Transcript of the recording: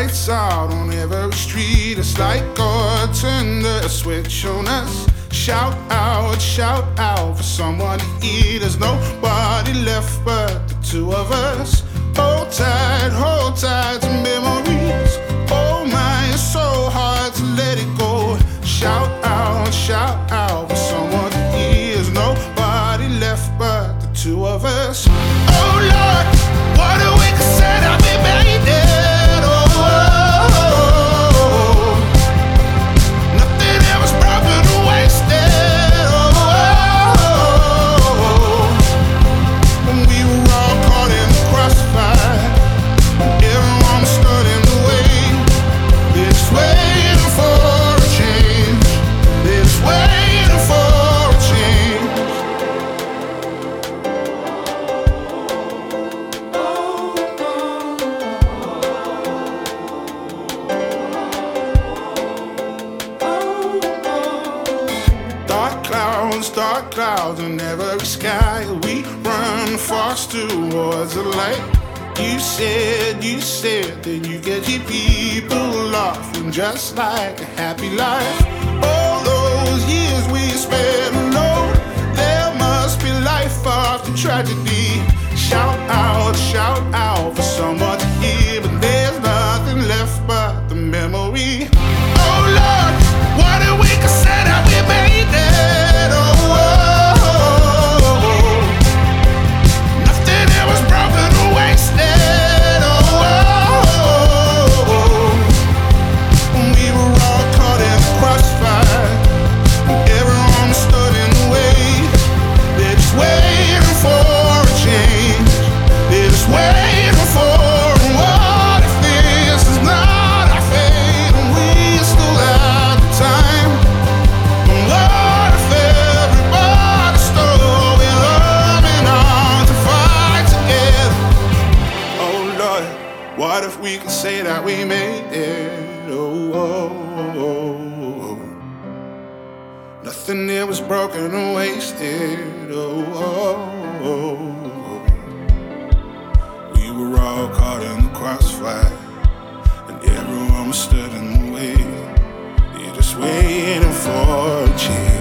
Lights out on every street. It's like God turned a switch on us. Shout out for someone to eat. There's nobody left but the two of us. Hold tight to memories. Oh my, it's so hard to let it go. Shout out for someone to eat. There's nobody left but the two of us. Oh Lord, what a we could say that we made it. Dark clouds in every sky. We run fast towards the light. You said that you get your people off, and just like a happy life. All those years we spent alone, there must be life after tragedy. Shout out for someone to hear, but there's nothing left but the memory. Oh Lord, what if we could say that we made it? What if we could say that we made it? Oh. Nothing here was broken or wasted. Oh. We were all caught in the crossfire, and everyone was stood in the way. You're just waiting for a change.